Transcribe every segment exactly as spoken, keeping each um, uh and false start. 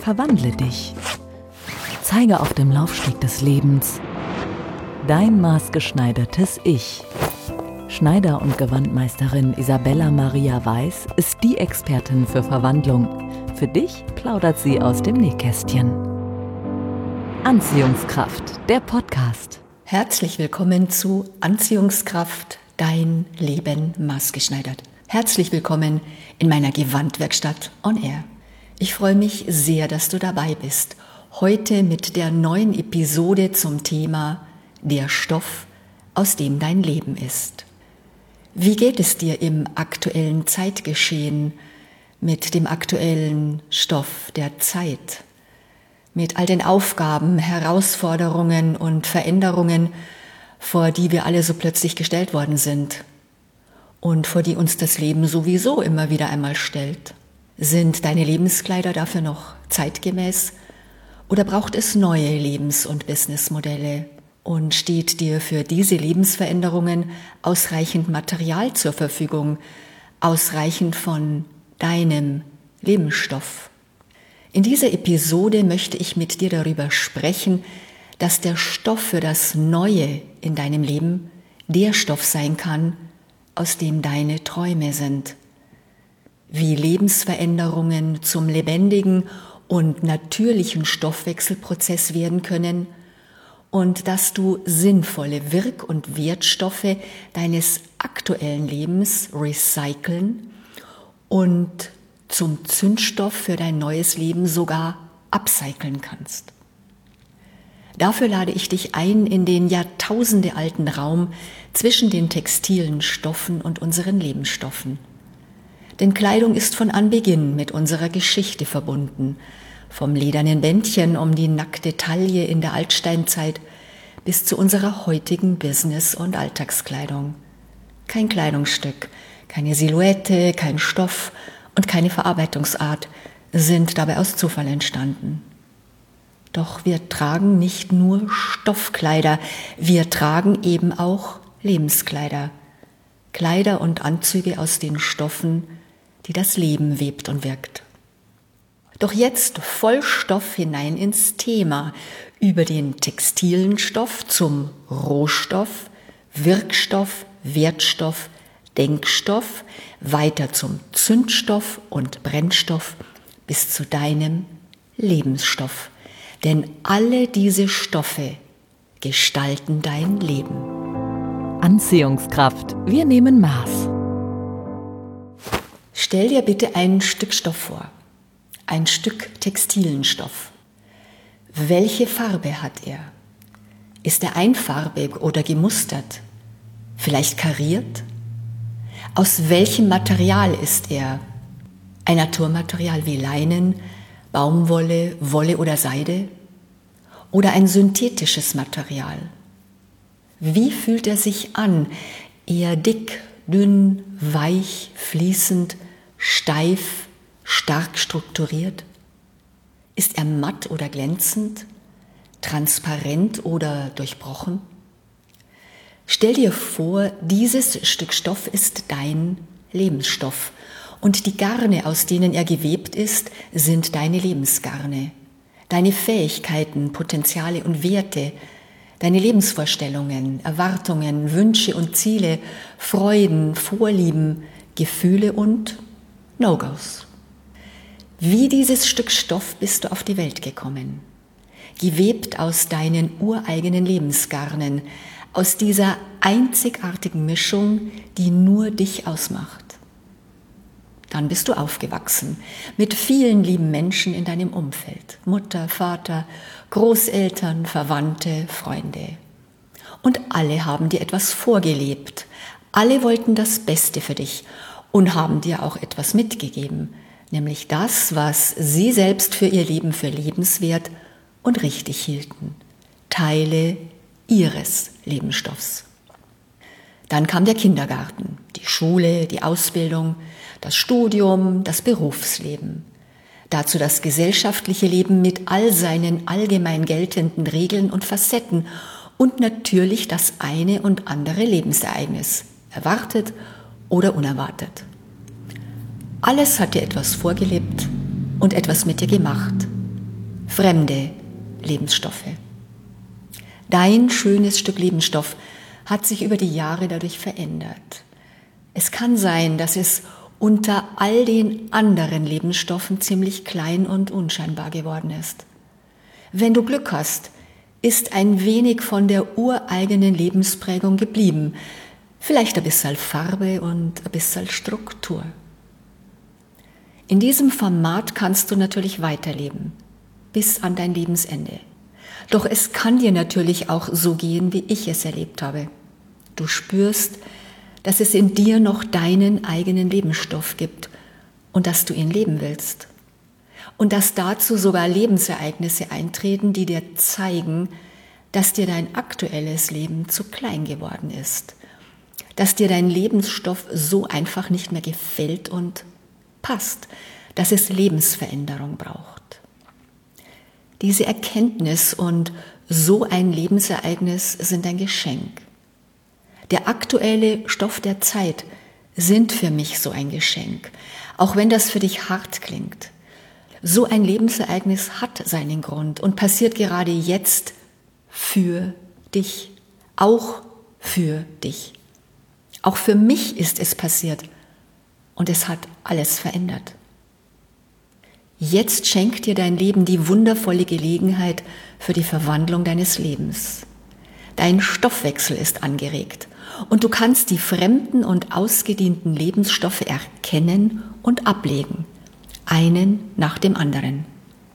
Verwandle dich. Zeige auf dem Laufsteg des Lebens dein maßgeschneidertes Ich. Schneider- und Gewandmeisterin Isabella Maria Weiß ist die Expertin für Verwandlung. Für dich plaudert sie aus dem Nähkästchen. Anziehungskraft, der Podcast. Herzlich willkommen zu Anziehungskraft, dein Leben maßgeschneidert. Herzlich willkommen in meiner Gewandwerkstatt on Air. Ich freue mich sehr, dass du dabei bist. Heute mit der neuen Episode zum Thema Der Stoff, aus dem dein Leben ist. Wie geht es dir im aktuellen Zeitgeschehen mit dem aktuellen Stoff der Zeit? Mit all den Aufgaben, Herausforderungen und Veränderungen, vor die wir alle so plötzlich gestellt worden sind und vor die uns das Leben sowieso immer wieder einmal stellt. Sind deine Lebenskleider dafür noch zeitgemäß oder braucht es neue Lebens- und Businessmodelle? Und steht dir für diese Lebensveränderungen ausreichend Material zur Verfügung, ausreichend von deinem Lebensstoff? In dieser Episode möchte ich mit dir darüber sprechen, dass der Stoff für das Neue in deinem Leben der Stoff sein kann, aus dem deine Träume sind. Wie Lebensveränderungen zum lebendigen und natürlichen Stoffwechselprozess werden können und dass du sinnvolle Wirk- und Wertstoffe deines aktuellen Lebens recyceln und zum Zündstoff für dein neues Leben sogar upcyclen kannst. Dafür lade ich dich ein in den jahrtausendealten Raum zwischen den textilen Stoffen und unseren Lebensstoffen. Denn Kleidung ist von Anbeginn mit unserer Geschichte verbunden, vom ledernen Bändchen um die nackte Taille in der Altsteinzeit bis zu unserer heutigen Business- und Alltagskleidung. Kein Kleidungsstück, keine Silhouette, kein Stoff und keine Verarbeitungsart sind dabei aus Zufall entstanden. Doch wir tragen nicht nur Stoffkleider, wir tragen eben auch Lebenskleider. Kleider und Anzüge aus den Stoffen, die das Leben webt und wirkt. Doch jetzt voll Stoff hinein ins Thema, über den textilen Stoff zum Rohstoff, Wirkstoff, Wertstoff, Denkstoff, weiter zum Zündstoff und Brennstoff bis zu deinem Lebensstoff. Denn alle diese Stoffe gestalten dein Leben. Anziehungskraft, wir nehmen Maß. Stell dir bitte ein Stück Stoff vor, ein Stück textilen Stoff. Welche Farbe hat er? Ist er einfarbig oder gemustert? Vielleicht kariert? Aus welchem Material ist er? Ein Naturmaterial wie Leinen, Baumwolle, Wolle oder Seide? Oder ein synthetisches Material? Wie fühlt er sich an? Eher dick, dünn, weich, fließend, steif, stark strukturiert? Ist er matt oder glänzend, transparent oder durchbrochen? Stell dir vor, dieses Stück Stoff ist dein Lebensstoff und die Garne, aus denen er gewebt ist, sind deine Lebensgarne. Deine Fähigkeiten, Potenziale und Werte, deine Lebensvorstellungen, Erwartungen, Wünsche und Ziele, Freuden, Vorlieben, Gefühle und No-Gos. Wie dieses Stück Stoff bist du auf die Welt gekommen, gewebt aus deinen ureigenen Lebensgarnen, aus dieser einzigartigen Mischung, die nur dich ausmacht. Dann bist du aufgewachsen mit vielen lieben Menschen in deinem Umfeld, Mutter, Vater, Großeltern, Verwandte, Freunde. Und alle haben dir etwas vorgelebt, alle wollten das Beste für dich und haben dir auch etwas mitgegeben, nämlich das, was sie selbst für ihr Leben für lebenswert und richtig hielten. Teile ihres Lebensstoffs. Dann kam der Kindergarten, die Schule, die Ausbildung, das Studium, das Berufsleben. Dazu das gesellschaftliche Leben mit all seinen allgemein geltenden Regeln und Facetten und natürlich das eine und andere Lebensereignis, erwartet oder unerwartet. Alles hat dir etwas vorgelebt und etwas mit dir gemacht. fremde Lebensstoffe. Dein schönes Stück Lebensstoff hat sich über die Jahre dadurch verändert. Es kann sein, dass es unter all den anderen Lebensstoffen ziemlich klein und unscheinbar geworden ist. Wenn du Glück hast, ist ein wenig von der ureigenen Lebensprägung geblieben. Vielleicht ein bisschen Farbe und ein bisschen Struktur. In diesem Format kannst du natürlich weiterleben, bis an dein Lebensende. Doch es kann dir natürlich auch so gehen, wie ich es erlebt habe. Du spürst, dass es in dir noch deinen eigenen Lebensstoff gibt und dass du ihn leben willst. Und dass dazu sogar Lebensereignisse eintreten, die dir zeigen, dass dir dein aktuelles Leben zu klein geworden ist. Dass dir dein Lebensstoff so einfach nicht mehr gefällt und passt, dass es Lebensveränderung braucht. Diese Erkenntnis und so ein Lebensereignis sind ein Geschenk. Der aktuelle Stoff der Zeit sind für mich so ein Geschenk, auch wenn das für dich hart klingt. So ein Lebensereignis hat seinen Grund und passiert gerade jetzt für dich, auch für dich. Auch für mich ist es passiert und es hat alles verändert. Jetzt schenkt dir dein Leben die wundervolle Gelegenheit für die Verwandlung deines Lebens. Dein Stoffwechsel ist angeregt und du kannst die fremden und ausgedienten Lebensstoffe erkennen und ablegen, einen nach dem anderen.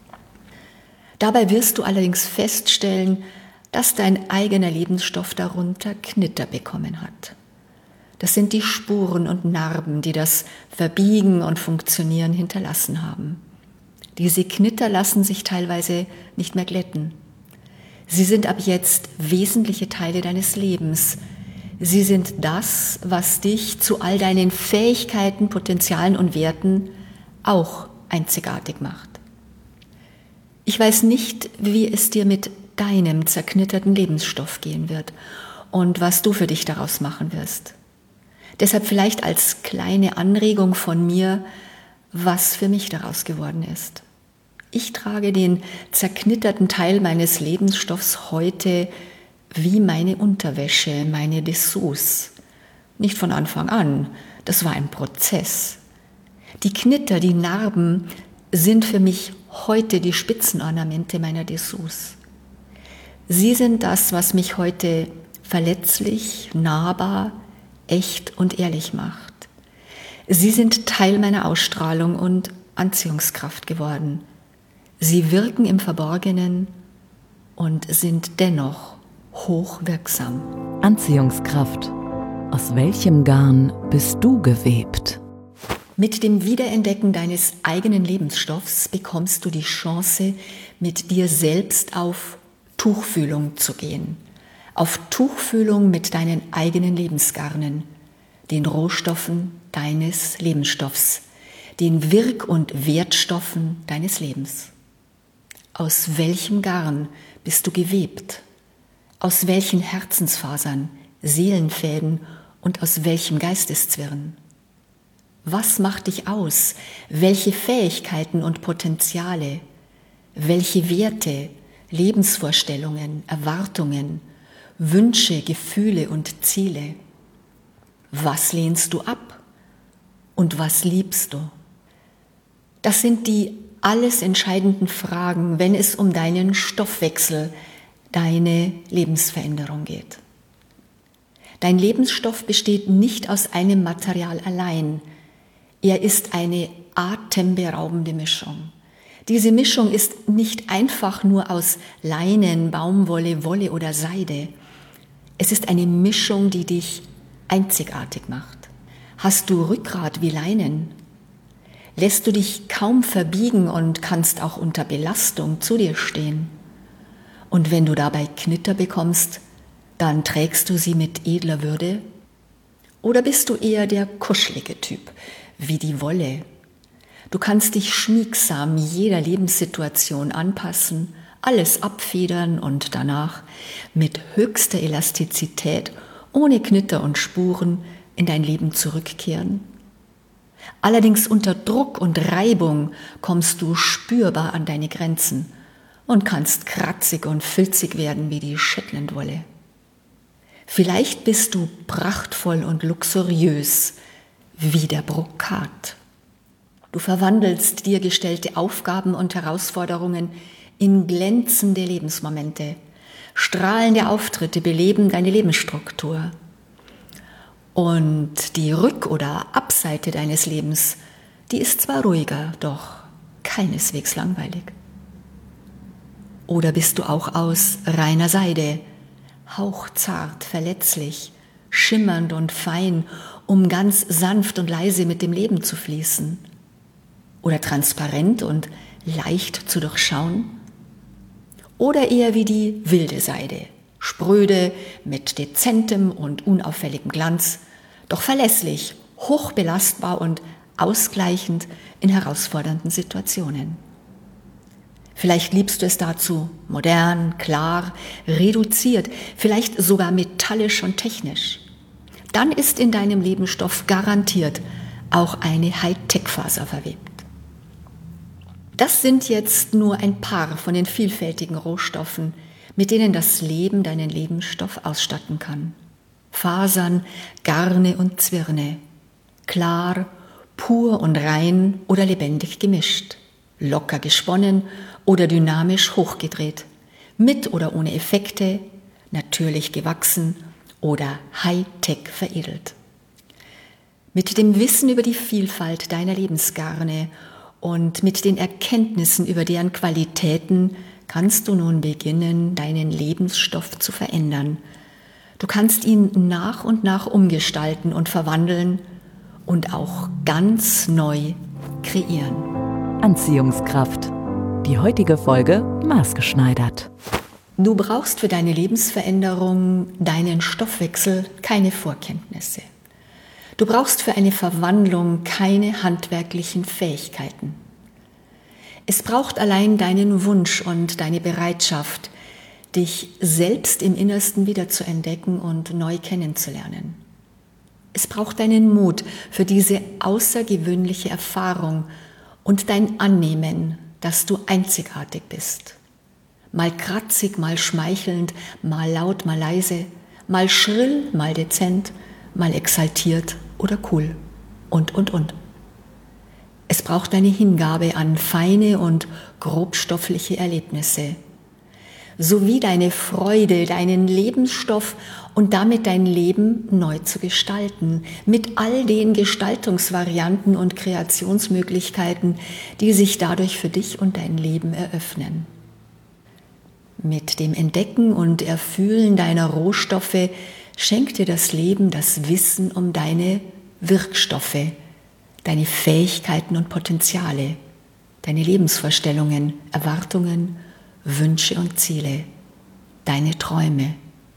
Dabei wirst du allerdings feststellen, dass dein eigener Lebensstoff darunter Knitter bekommen hat. Das sind die Spuren und Narben, die das Verbiegen und Funktionieren hinterlassen haben. Diese Knitter lassen sich teilweise nicht mehr glätten. Sie sind ab jetzt wesentliche Teile deines Lebens. Sie sind das, was dich zu all deinen Fähigkeiten, Potenzialen und Werten auch einzigartig macht. Ich weiß nicht, wie es dir mit deinem zerknitterten Lebensstoff gehen wird und was du für dich daraus machen wirst. Deshalb vielleicht als kleine Anregung von mir, was für mich daraus geworden ist. Ich trage den zerknitterten Teil meines Lebensstoffs heute wie meine Unterwäsche, meine Dessous. Nicht von Anfang an, das war ein Prozess. Die Knitter, die Narben sind für mich heute die Spitzenornamente meiner Dessous. Sie sind das, was mich heute verletzlich, nahbar, echt und ehrlich macht. Sie sind Teil meiner Ausstrahlung und Anziehungskraft geworden. Sie wirken im Verborgenen und sind dennoch hochwirksam. Anziehungskraft. Aus welchem Garn bist du gewebt? Mit dem Wiederentdecken deines eigenen Lebensstoffs bekommst du die Chance, mit dir selbst auf Tuchfühlung zu gehen. Auf Tuchfühlung mit deinen eigenen Lebensgarnen, den Rohstoffen deines Lebensstoffs, den Wirk- und Wertstoffen deines Lebens. Aus welchem Garn bist du gewebt? Aus welchen Herzensfasern, Seelenfäden und aus welchem Geisteszwirn? Was macht dich aus? Welche Fähigkeiten und Potenziale? Welche Werte, Lebensvorstellungen, Erwartungen, Wünsche, Gefühle und Ziele? Was lehnst du ab und was liebst du? Das sind die alles entscheidenden Fragen, wenn es um deinen Stoffwechsel, deine Lebensveränderung geht. Dein Lebensstoff besteht nicht aus einem Material allein. Er ist eine atemberaubende Mischung. Diese Mischung ist nicht einfach nur aus Leinen, Baumwolle, Wolle oder Seide. Es ist eine Mischung, die dich einzigartig macht. Hast du Rückgrat wie Leinen? Lässt du dich kaum verbiegen und kannst auch unter Belastung zu dir stehen? Und wenn du dabei Knitter bekommst, dann trägst du sie mit edler Würde? Oder bist du eher der kuschelige Typ, wie die Wolle? Du kannst dich schmiegsam jeder Lebenssituation anpassen, alles abfedern und danach mit höchster Elastizität, ohne Knitter und Spuren, in dein Leben zurückkehren? Allerdings unter Druck und Reibung kommst du spürbar an deine Grenzen und kannst kratzig und filzig werden wie die Shetlandwolle. Vielleicht bist du prachtvoll und luxuriös wie der Brokat. Du verwandelst dir gestellte Aufgaben und Herausforderungen in glänzende Lebensmomente. Strahlende Auftritte beleben deine Lebensstruktur. Und die Rück- oder Abseite deines Lebens, die ist zwar ruhiger, doch keineswegs langweilig. Oder bist du auch aus reiner Seide, hauchzart, verletzlich, schimmernd und fein, um ganz sanft und leise mit dem Leben zu fließen? Oder transparent und leicht zu durchschauen? Oder eher wie die wilde Seide, spröde, mit dezentem und unauffälligem Glanz, doch verlässlich, hochbelastbar und ausgleichend in herausfordernden Situationen. Vielleicht liebst du es dazu modern, klar, reduziert, vielleicht sogar metallisch und technisch. Dann ist in deinem Lebensstoff garantiert auch eine Hightech-Faser verwebt. Das sind jetzt nur ein paar von den vielfältigen Rohstoffen, mit denen das Leben deinen Lebensstoff ausstatten kann. Fasern, Garne und Zwirne, klar, pur und rein oder lebendig gemischt, locker gesponnen oder dynamisch hochgedreht, mit oder ohne Effekte, natürlich gewachsen oder Hightech veredelt. Mit dem Wissen über die Vielfalt deiner Lebensgarne und mit den Erkenntnissen über deren Qualitäten kannst du nun beginnen, deinen Lebensstoff zu verändern. Du kannst ihn nach und nach umgestalten und verwandeln und auch ganz neu kreieren. Anziehungskraft. Die heutige Folge maßgeschneidert. Du brauchst für deine Lebensveränderung, deinen Stoffwechsel keine Vorkenntnisse. Du brauchst für eine Verwandlung keine handwerklichen Fähigkeiten. Es braucht allein deinen Wunsch und deine Bereitschaft, dich selbst im Innersten wiederzuentdecken und neu kennenzulernen. Es braucht deinen Mut für diese außergewöhnliche Erfahrung und dein Annehmen, dass du einzigartig bist. Mal kratzig, mal schmeichelnd, mal laut, mal leise, mal schrill, mal dezent, mal exaltiert oder cool und, und, und. Es braucht deine Hingabe an feine und grobstoffliche Erlebnisse, sowie deine Freude, deinen Lebensstoff und damit dein Leben neu zu gestalten, mit all den Gestaltungsvarianten und Kreationsmöglichkeiten, die sich dadurch für dich und dein Leben eröffnen. Mit dem Entdecken und Erfühlen deiner Rohstoffe schenkt dir das Leben das Wissen um deine Wirkstoffe, deine Fähigkeiten und Potenziale, deine Lebensvorstellungen, Erwartungen, Wünsche und Ziele, deine Träume.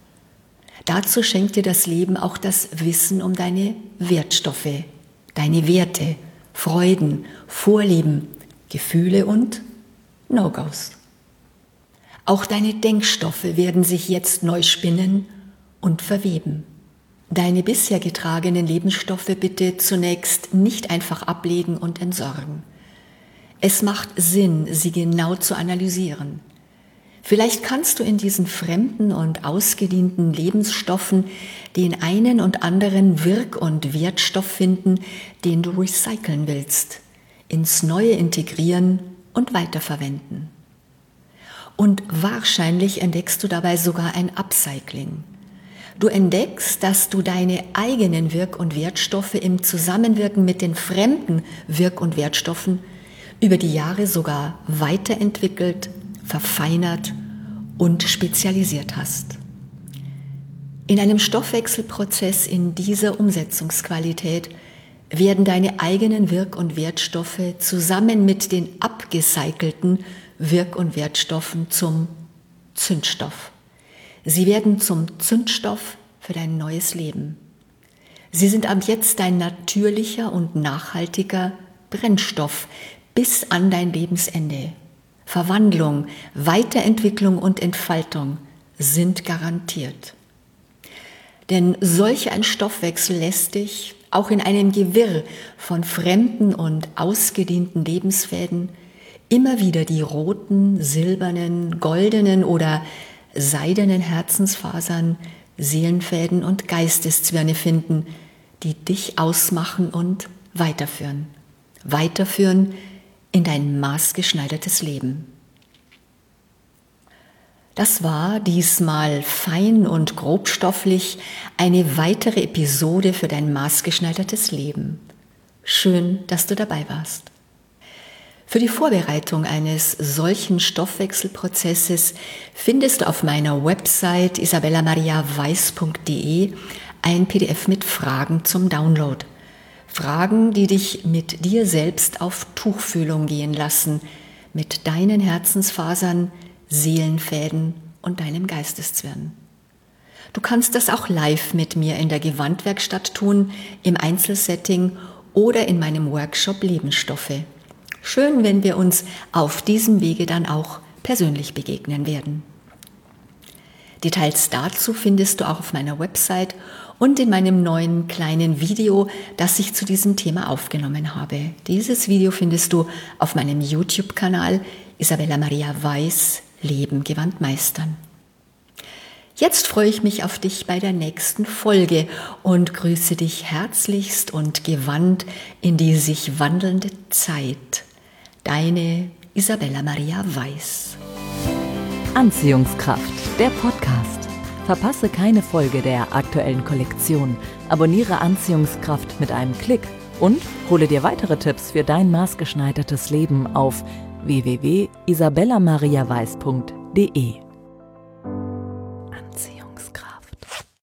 Dazu schenkt dir das Leben auch das Wissen um deine Wertstoffe, deine Werte, Freuden, Vorlieben, Gefühle und No-Gos. Auch deine Denkstoffe werden sich jetzt neu spinnen und verweben. Deine bisher getragenen Lebensstoffe bitte zunächst nicht einfach ablegen und entsorgen. Es macht Sinn, sie genau zu analysieren. Vielleicht kannst du in diesen fremden und ausgedienten Lebensstoffen den einen und anderen Wirk- und Wertstoff finden, den du recyceln willst, ins Neue integrieren und weiterverwenden. Und wahrscheinlich entdeckst du dabei sogar ein Upcycling. Du entdeckst, dass du deine eigenen Wirk- und Wertstoffe im Zusammenwirken mit den fremden Wirk- und Wertstoffen über die Jahre sogar weiterentwickelt, verfeinert und spezialisiert hast. In einem Stoffwechselprozess in dieser Umsetzungsqualität werden deine eigenen Wirk- und Wertstoffe zusammen mit den abgecycelten Wirk- und Wertstoffen zum Zündstoff. Sie werden zum Zündstoff für dein neues Leben. Sie sind ab jetzt dein natürlicher und nachhaltiger Brennstoff bis an dein Lebensende. Verwandlung, Weiterentwicklung und Entfaltung sind garantiert. Denn solch ein Stoffwechsel lässt dich auch in einem Gewirr von fremden und ausgedienten Lebensfäden immer wieder die roten, silbernen, goldenen oder seidenen Herzensfasern, Seelenfäden und Geisteszwirne finden, die dich ausmachen und weiterführen. Weiterführen in dein maßgeschneidertes Leben. Das war diesmal fein und grobstofflich eine weitere Episode für dein maßgeschneidertes Leben. Schön, dass du dabei warst. Für die Vorbereitung eines solchen Stoffwechselprozesses findest du auf meiner Website isabella maria weiß punkt de ein P D F mit Fragen zum Download. Fragen, die dich mit dir selbst auf Tuchfühlung gehen lassen, mit deinen Herzensfasern, Seelenfäden und deinem Geisteszwirn. Du kannst das auch live mit mir in der Gewandwerkstatt tun, im Einzelsetting oder in meinem Workshop Lebensstoffe. Schön, wenn wir uns auf diesem Wege dann auch persönlich begegnen werden. Details dazu findest du auch auf meiner Website und in meinem neuen kleinen Video, das ich zu diesem Thema aufgenommen habe. Dieses Video findest du auf meinem YouTube-Kanal Isabella Maria Weiß, Leben gewandt meistern. Jetzt freue ich mich auf dich bei der nächsten Folge und grüße dich herzlichst und gewandt in die sich wandelnde Zeit. Deine Isabella Maria Weiß. Anziehungskraft, der Podcast. Verpasse keine Folge der aktuellen Kollektion. Abonniere Anziehungskraft mit einem Klick und hole dir weitere Tipps für dein maßgeschneidertes Leben auf w w w punkt isabella maria weiß punkt de.